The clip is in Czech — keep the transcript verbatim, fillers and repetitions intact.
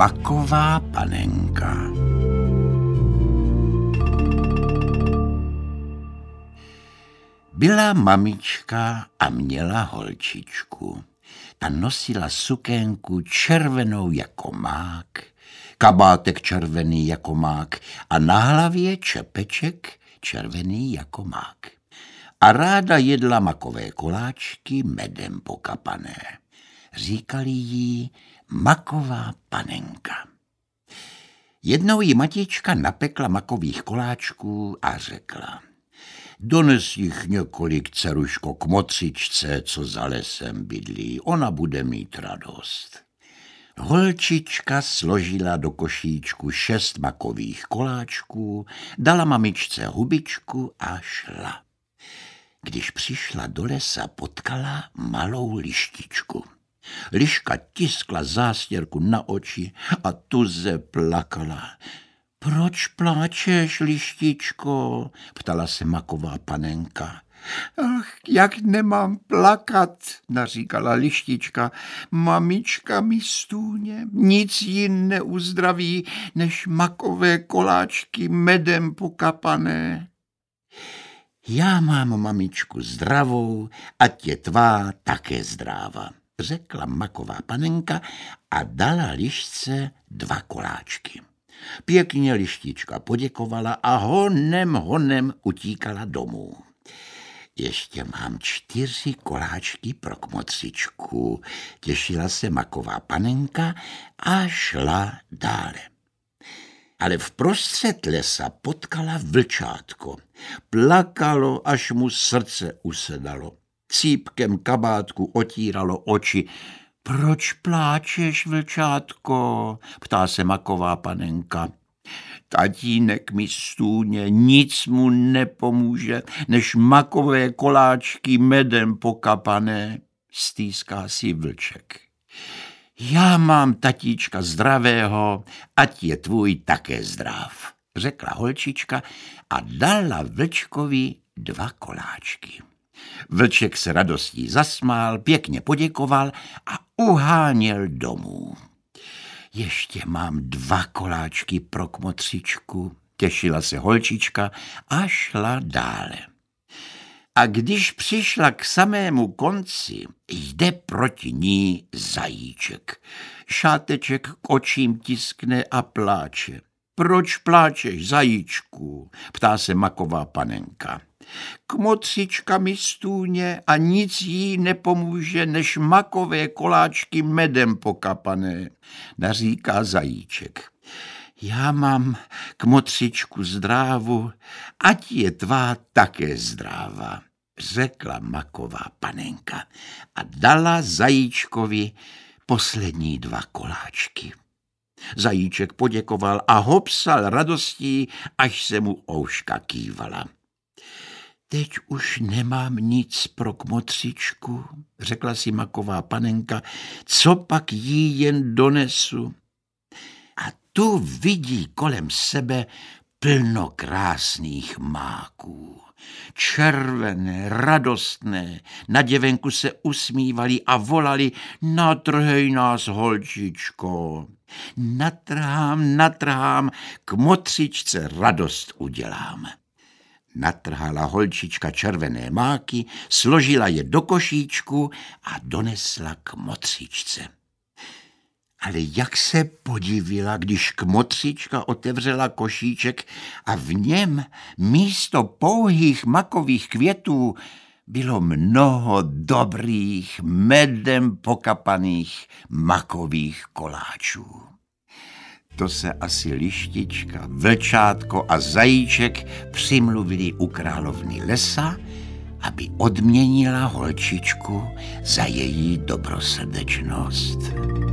Maková panenka. Byla mamička a měla holčičku. Ta nosila sukénku červenou jako mák, kabátek červený jako mák a na hlavě čepeček červený jako mák. A ráda jedla makové koláčky medem pokapané. Říkali jí Maková panenka. Jednou jí matička napekla makových koláčků a řekla: Dones jich několik, dceruško, k motřičce, co za lesem bydlí, ona bude mít radost. Holčička složila do košíčku šest makových koláčků, dala mamičce hubičku a šla. Když přišla do lesa, potkala malou lištičku. Liška tiskla zástěrku na oči a tuze plakala. Proč pláčeš, lištičko? Ptala se Maková panenka. Ach, jak nemám plakat, naříkala lištička. Mamička mi stůně, nic jí neuzdraví, než makové koláčky medem pokapané. Já mám mamičku zdravou, ať je tvá také zdráva, řekla Maková panenka a dala lišce dva koláčky. Pěkně lištička poděkovala a honem, honem utíkala domů. Ještě mám čtyři koláčky pro kmotřičku, těšila se Maková panenka a šla dále. Ale vprostřed lesa potkala vlčátko. Plakalo, až mu srdce usedalo. Cípkem kabátku otíralo oči. Proč pláčeš, vlčátko? Ptá se Maková panenka. Tatínek mi stůně, nic mu nepomůže, než makové koláčky medem pokapané, stýská si vlček. Já mám tatíčka zdravého, ať je tvůj také zdrav, řekla holčička a dala vlčkovi dva koláčky. Vlček se radostí zasmál, pěkně poděkoval a uháněl domů. Ještě mám dva koláčky pro kmotřičku, těšila se holčička a šla dále. A když přišla k samému konci, jde proti ní zajíček. Šáteček k očím tiskne a pláče. Proč pláčeš, zajíčku? Ptá se Maková panenka. Kmotřička mi stůně a nic jí nepomůže, než makové koláčky medem pokapané, naříká zajíček. Já mám kmotřičku zdrávu, ať je tvá také zdráva, řekla Maková panenka a dala zajíčkovi poslední dva koláčky. Zajíček poděkoval a hopsal radostí, až se mu ouška kývala. Teď už nemám nic pro kmotřičku, řekla si Maková panenka, co pak jí jen donesu. A tu vidí kolem sebe plno krásných máků. Červené, radostné, na děvenku se usmívali a volali: natrhej nás, holčičko. Natrhám, natrhám, kmotřičce radost udělám. Natrhala holčička červené máky, složila je do košíčku a donesla k motřičce. Ale jak se podivila, když kmotřička otevřela košíček a v něm místo pouhých makových květů bylo mnoho dobrých, medem pokapaných makových koláčů. To se asi lištička, vlčátko a zajíček přimluvili u královny lesa, aby odměnila holčičku za její dobrosrdečnost.